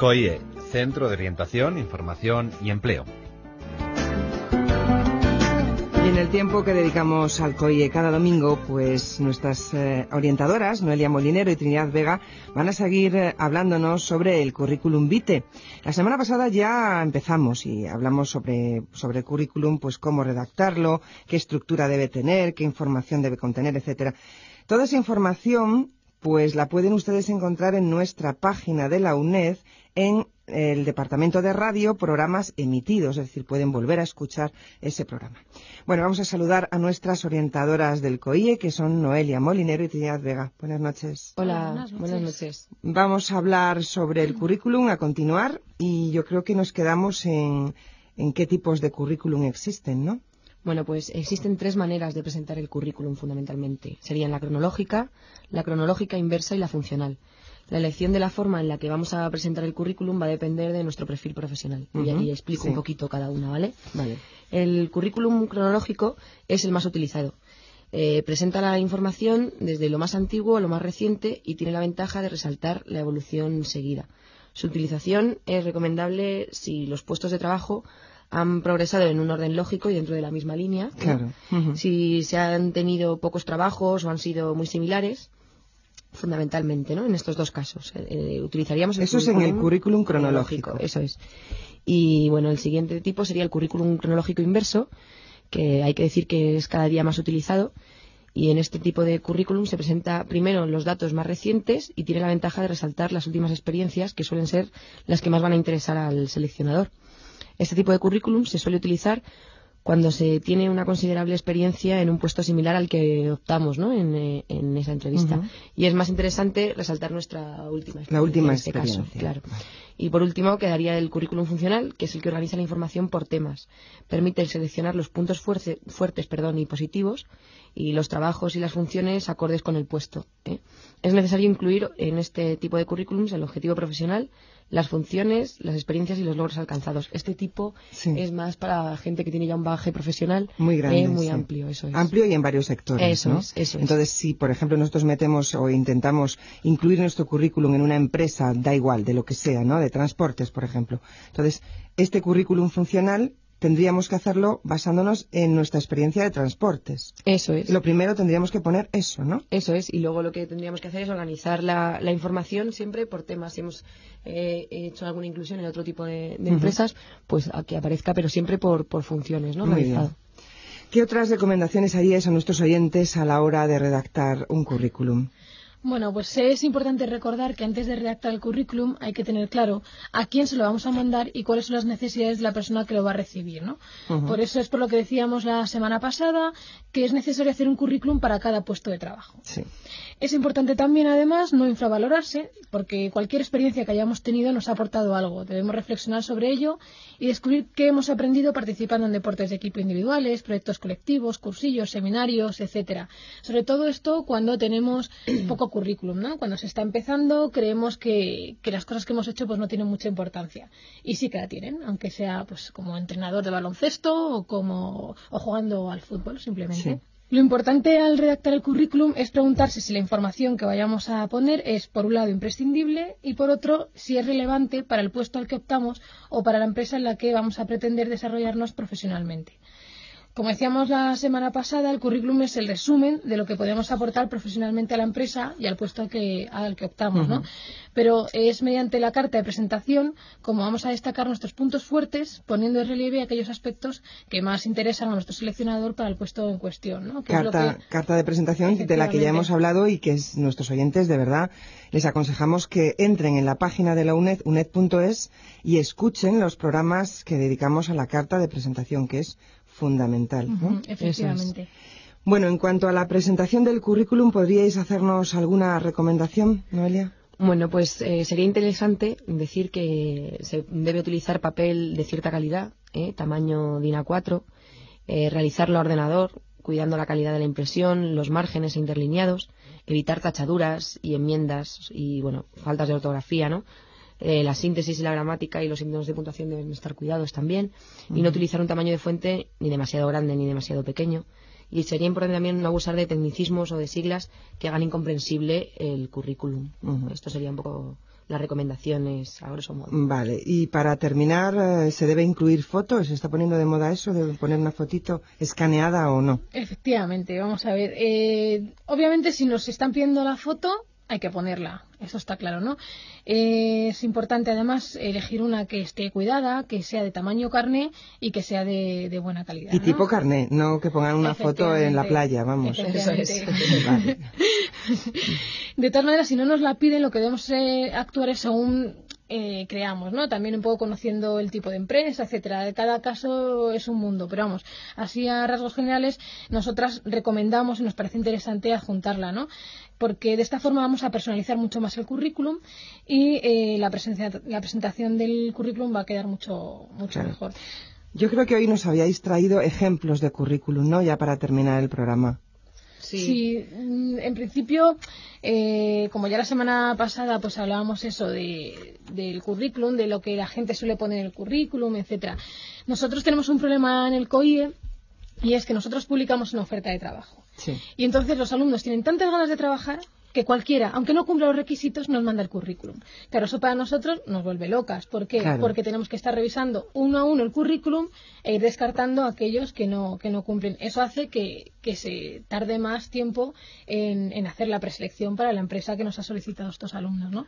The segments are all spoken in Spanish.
COIE, Centro de Orientación, Información y Empleo. Y en el tiempo que dedicamos al COIE cada domingo, pues nuestras orientadoras, Noelia Molinero y Trinidad Vega, van a seguir hablándonos sobre el currículum vitae. La semana pasada ya empezamos y hablamos sobre el currículum, pues cómo redactarlo, qué estructura debe tener, qué información debe contener, etcétera. Toda esa información pues la pueden ustedes encontrar en nuestra página de la UNED en el departamento de radio, programas emitidos, es decir, pueden volver a escuchar ese programa. Bueno, vamos a saludar a nuestras orientadoras del COIE, que son Noelia Molinero y Trinidad Vega. Buenas noches. Hola, buenas noches. Vamos a hablar sobre el currículum a continuar y yo creo que nos quedamos en qué tipos de currículum existen, ¿no? Bueno, pues existen 3 maneras de presentar el currículum fundamentalmente. Serían la cronológica inversa y la funcional. La elección de la forma en la que vamos a presentar el currículum va a depender de nuestro perfil profesional. Y explico un poquito cada una, ¿vale? Vale. El currículum cronológico es el más utilizado. Presenta la información desde lo más antiguo a lo más reciente y tiene la ventaja de resaltar la evolución seguida. Su utilización es recomendable si los puestos de trabajo han progresado en un orden lógico y dentro de la misma línea. Claro. Si se han tenido pocos trabajos o han sido muy similares, fundamentalmente, ¿no? En estos 2 casos. Utilizaríamos el Eso es en el currículum cronológico. Eso es. Y bueno, el siguiente tipo sería el currículum cronológico inverso, que hay que decir que es cada día más utilizado. Y en este tipo de currículum se presenta primero los datos más recientes y tiene la ventaja de resaltar las últimas experiencias, que suelen ser las que más van a interesar al seleccionador. Este tipo de currículum se suele utilizar cuando se tiene una considerable experiencia en un puesto similar al que optamos, ¿no? en esa entrevista. Y es más interesante resaltar nuestra última experiencia. La última en este experiencia. caso, claro. Y por último quedaría el currículum funcional, que es el que organiza la información por temas. Permite seleccionar los puntos fuertes y positivos y los trabajos y las funciones acordes con el puesto. Es necesario incluir en este tipo de currículums el objetivo profesional, las funciones, las experiencias y los logros alcanzados. Este tipo es más para gente que tiene ya un bagaje profesional muy grande, muy amplio. Eso es. Amplio y en varios sectores. Eso ¿no? es. Entonces, si por ejemplo nosotros metemos o intentamos incluir nuestro currículum en una empresa, da igual, de lo que sea, ¿no? De transportes, por ejemplo. Entonces, este currículum funcional tendríamos que hacerlo basándonos en nuestra experiencia de transportes. Eso es. Lo primero tendríamos que poner eso, ¿no? Eso es. Y luego lo que tendríamos que hacer es organizar la información siempre por temas. Si hemos hecho alguna inclusión en otro tipo de empresas, pues a que aparezca, pero siempre por funciones, ¿no? Muy bien. ¿Qué otras recomendaciones haríais a nuestros oyentes a la hora de redactar un currículum? Bueno, pues es importante recordar que antes de redactar el currículum hay que tener claro a quién se lo vamos a mandar y cuáles son las necesidades de la persona que lo va a recibir, ¿no? Por eso es por lo que decíamos la semana pasada que es necesario hacer un currículum para cada puesto de trabajo. Sí. Es importante también, además, no infravalorarse, porque cualquier experiencia que hayamos tenido nos ha aportado algo. Debemos reflexionar sobre ello y descubrir qué hemos aprendido participando en deportes de equipo individuales, proyectos colectivos, cursillos, seminarios, etcétera. Sobre todo esto cuando tenemos poco currículum, ¿no? Cuando se está empezando creemos que las cosas que hemos hecho pues no tienen mucha importancia. Y sí que la tienen, aunque sea pues como entrenador de baloncesto o jugando al fútbol, simplemente. Sí. Lo importante al redactar el currículum es preguntarse si la información que vayamos a poner es, por un lado, imprescindible y, por otro, si es relevante para el puesto al que optamos o para la empresa en la que vamos a pretender desarrollarnos profesionalmente. Como decíamos la semana pasada, el currículum es el resumen de lo que podemos aportar profesionalmente a la empresa y al puesto al que optamos, ¿no? Pero es mediante la carta de presentación como vamos a destacar nuestros puntos fuertes, poniendo en relieve aquellos aspectos que más interesan a nuestro seleccionador para el puesto en cuestión, ¿no? Carta de presentación de la que ya hemos hablado y que nuestros oyentes, de verdad, les aconsejamos que entren en la página de la UNED, uned.es, y escuchen los programas que dedicamos a la carta de presentación, que es fundamental, ¿no? Efectivamente. Bueno, en cuanto a la presentación del currículum, ¿podríais hacernos alguna recomendación, Noelia? Bueno, pues sería interesante decir que se debe utilizar papel de cierta calidad, tamaño DIN A4, realizarlo a ordenador, cuidando la calidad de la impresión, los márgenes e interlineados, evitar tachaduras y enmiendas y, bueno, faltas de ortografía, ¿no? La síntesis y la gramática y los signos de puntuación deben estar cuidados también, y no utilizar un tamaño de fuente ni demasiado grande ni demasiado pequeño. Y sería importante también no abusar de tecnicismos o de siglas que hagan incomprensible el currículum. Esto sería un poco las recomendaciones a grosso modo. Vale, y para terminar, ¿se debe incluir fotos? ¿Se está poniendo de moda eso de poner una fotito escaneada o no? Efectivamente, vamos a ver. Obviamente, si nos están pidiendo la foto, hay que ponerla, eso está claro, ¿no? Es importante además elegir una que esté cuidada, que sea de tamaño carné y que sea de buena calidad. Y ¿no? tipo carné, no que pongan una foto en la playa, vamos. Eso es. Vale. De todas maneras, si no nos la piden, lo que debemos actuar es según creamos, ¿no? También un poco conociendo el tipo de empresa, etcétera. Cada caso es un mundo, pero vamos, así a rasgos generales, nosotras recomendamos y nos parece interesante adjuntarla, ¿no? Porque de esta forma vamos a personalizar mucho más el currículum y la presentación del currículum va a quedar mucho Claro. mejor. Yo creo que hoy nos habíais traído ejemplos de currículum, ¿no? Ya para terminar el programa. Sí, en principio, como ya la semana pasada pues hablábamos eso del currículum, de lo que la gente suele poner en el currículum, etcétera. Nosotros tenemos un problema en el COIE y es que nosotros publicamos una oferta de trabajo. Sí. Y entonces los alumnos tienen tantas ganas de trabajar que cualquiera, aunque no cumpla los requisitos, nos manda el currículum. Claro, eso para nosotros nos vuelve locas. ¿Por qué? Claro. Porque tenemos que estar revisando uno a uno el currículum e ir descartando a aquellos que no cumplen. Eso hace que se tarde más tiempo en hacer la preselección para la empresa que nos ha solicitado estos alumnos, ¿no?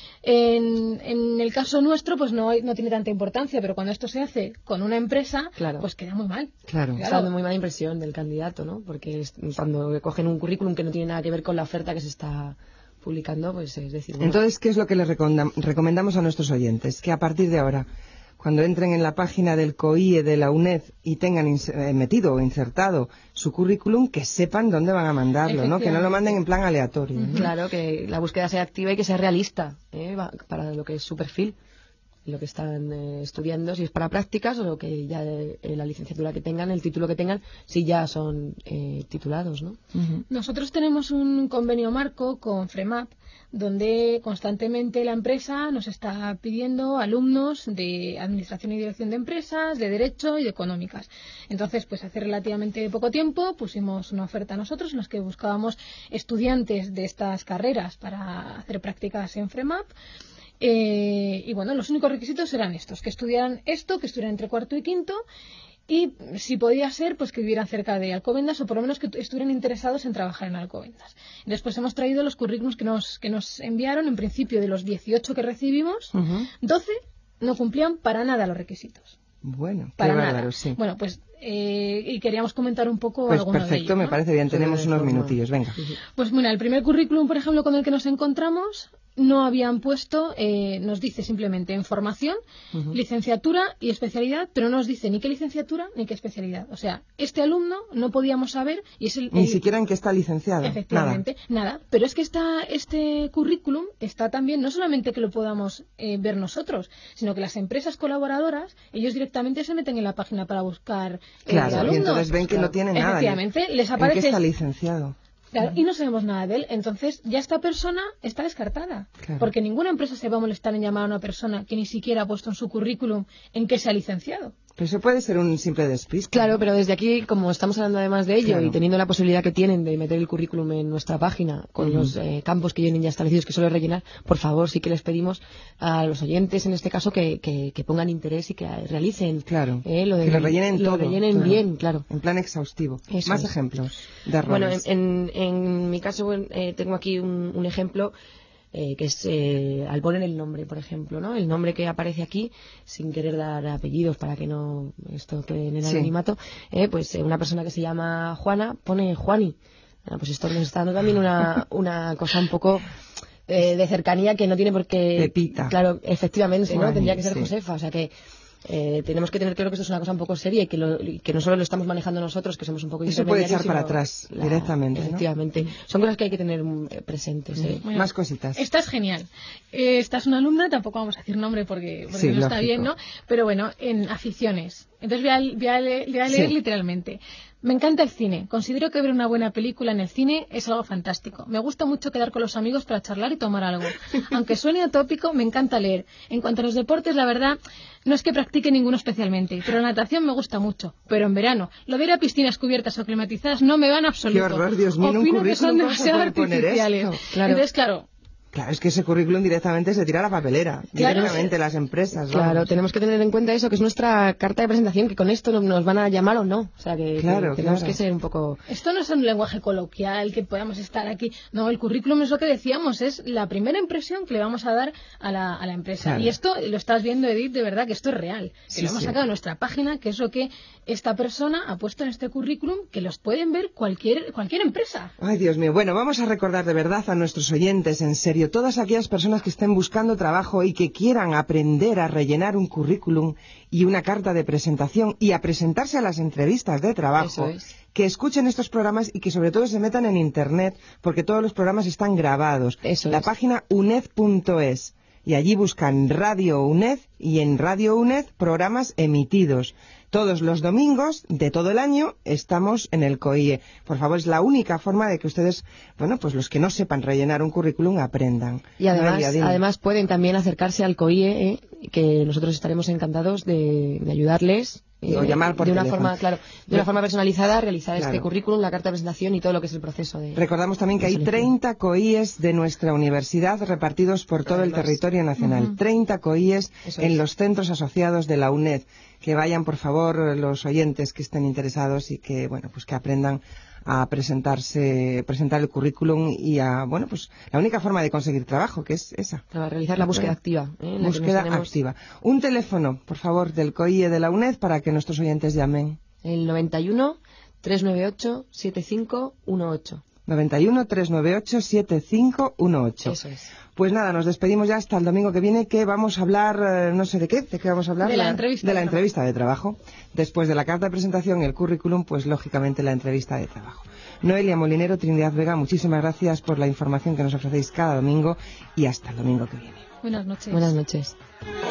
En el caso nuestro, pues no tiene tanta importancia, pero cuando esto se hace con una empresa, Claro. pues queda muy mal. Claro. Está dando muy mala impresión del candidato, ¿no? Porque cuando cogen un currículum que no tiene nada que ver con la oferta que se está publicando, pues es decir... Bueno, Entonces, ¿qué es lo que les recomendamos a nuestros oyentes? Que a partir de ahora, cuando entren en la página del COIE de la UNED y tengan metido o insertado su currículum, que sepan dónde van a mandarlo, ¿no? Que no lo manden en plan aleatorio, ¿no? Claro, que la búsqueda sea activa y que sea realista para lo que es su perfil, lo que están estudiando, si es para prácticas o lo que ya la licenciatura que tengan, el título que tengan, si ya son titulados, ¿no? Nosotros tenemos un convenio marco con FREMAP, donde constantemente la empresa nos está pidiendo alumnos de Administración y Dirección de Empresas, de Derecho y de Económicas. Entonces, pues hace relativamente poco tiempo pusimos una oferta nosotros en la que buscábamos estudiantes de estas carreras para hacer prácticas en FREMAP. Y bueno, los únicos requisitos eran estos, que estudiaran que estuvieran entre cuarto y quinto, y si podía ser, pues que vivieran cerca de Alcobendas o por lo menos que estuvieran interesados en trabajar en Alcobendas. Después hemos traído los currículums que nos enviaron. En principio, de los 18 que recibimos, 12 no cumplían para nada los requisitos. Bueno, Para qué nada. bárbaro, sí. Bueno, pues y queríamos comentar un poco Pues algunos de perfecto, ellos, ¿no? me parece bien. Tenemos unos minutillos, venga. Pues mira, el primer currículum, por ejemplo, con el que nos encontramos, no habían puesto, nos dice simplemente en formación, licenciatura y especialidad, pero no nos dice ni qué licenciatura ni qué especialidad. O sea, este alumno no podíamos saber y es Ni siquiera en qué está licenciado. Efectivamente, nada. Pero es que este currículum está también, no solamente que lo podamos ver nosotros, sino que las empresas colaboradoras, ellos directamente se meten en la página para buscar Claro, alumnos. y entonces ven que no tiene nada. Efectivamente, les ¿En aparece... qué está licenciado? Claro, y no sabemos nada de él. Entonces, ya esta persona está descartada. Claro. Porque ninguna empresa se va a molestar en llamar a una persona que ni siquiera ha puesto en su currículum en que sea licenciado. Pero eso puede ser un simple despiste. Claro, pero desde aquí, como estamos hablando además de ello Claro. y teniendo la posibilidad que tienen de meter el currículum en nuestra página con los campos que vienen ya establecidos que solo rellenar, por favor, sí que les pedimos a los oyentes, en este caso, que pongan interés y que realicen Claro, que lo rellenen todo, rellenen claro. bien, claro. En plan exhaustivo. Eso Más es. ejemplos de Bueno, errores. en mi caso tengo aquí un ejemplo que es al poner el nombre, por ejemplo, ¿no? El nombre que aparece aquí, sin querer dar apellidos para que no esto quede en el Sí. anonimato, pues una persona que se llama Juana pone Juani. Pues esto nos está dando también una cosa un poco de cercanía que no tiene por qué... Pepita. Claro, efectivamente, ¿no? Juani, Tendría que ser sí. Josefa, o sea que... tenemos que tener claro que esto es una cosa un poco seria y que no solo lo estamos manejando nosotros, que somos un poco Eso puede intermediarios, echar para sino atrás directamente, ¿no? Efectivamente. Son cosas que hay que tener presentes. Bueno, Más cositas. Esta es genial. Esta es una alumna, tampoco vamos a decir nombre porque Sí, no está lógico. bien, ¿no? Pero bueno, en aficiones. Entonces voy a leer Sí. literalmente. Me encanta el cine. Considero que ver una buena película en el cine es algo fantástico. Me gusta mucho quedar con los amigos para charlar y tomar algo. Aunque suene utópico, me encanta leer. En cuanto a los deportes, la verdad, no es que practique ninguno especialmente, pero la natación me gusta mucho. Pero en verano, lo de ir a piscinas cubiertas o climatizadas no me va en absoluto. Qué horror, Dios mío, en un Opino que son currículum, ¿cómo se demasiado puede poner artificiales. esto? Claro. Entonces, claro, Claro, es que ese currículum directamente se tira a la papelera, directamente las empresas. Claro, vamos. tenemos que tener en cuenta eso, que es nuestra carta de presentación, que con esto nos van a llamar o no. O sea, que tenemos que ser un poco... Esto no es un lenguaje coloquial, que podamos estar aquí. No, el currículum es lo que decíamos, es la primera impresión que le vamos a dar a la empresa. Claro. Y esto lo estás viendo, Edith, de verdad que esto es real. Sí, que lo hemos sacado de nuestra página, que es lo que esta persona ha puesto en este currículum, que los pueden ver cualquier empresa. Ay, Dios mío. Bueno, vamos a recordar de verdad a nuestros oyentes, en serio, todas aquellas personas que estén buscando trabajo y que quieran aprender a rellenar un currículum y una carta de presentación y a presentarse a las entrevistas de trabajo, que escuchen estos programas y que sobre todo se metan en Internet, porque todos los programas están grabados. La página uned.es. Y allí buscan Radio UNED y en Radio UNED programas emitidos. Todos los domingos de todo el año estamos en el COIE. Por favor, es la única forma de que ustedes, bueno, pues los que no sepan rellenar un currículum aprendan. Y además pueden también acercarse al COIE, que nosotros estaremos encantados de ayudarles. O llamar por de una teléfono. forma, claro, de una forma personalizada, realizar este currículum, la carta de presentación y todo lo que es el proceso de... Recordamos también que hay 30 COIEs de nuestra universidad repartidos por todo el territorio nacional. 30 COIEs en los centros asociados de la UNED. Que vayan, por favor, los oyentes que estén interesados y que, bueno, pues que aprendan a presentar el currículum y a, bueno, pues la única forma de conseguir trabajo, que es esa. Para realizar la búsqueda activa. Búsqueda activa. Un teléfono, por favor, del COIE de la UNED para que nuestros oyentes llamen. El 91 398 7518. 91 398 7518. Eso es. Pues nada, nos despedimos ya hasta el domingo que viene, que vamos a hablar, no sé de qué vamos a hablar. De la entrevista. De la entrevista de trabajo. Después de la carta de presentación y el currículum, pues lógicamente la entrevista de trabajo. Noelia Molinero, Trinidad Vega, muchísimas gracias por la información que nos ofrecéis cada domingo y hasta el domingo que viene. Buenas noches. Buenas noches.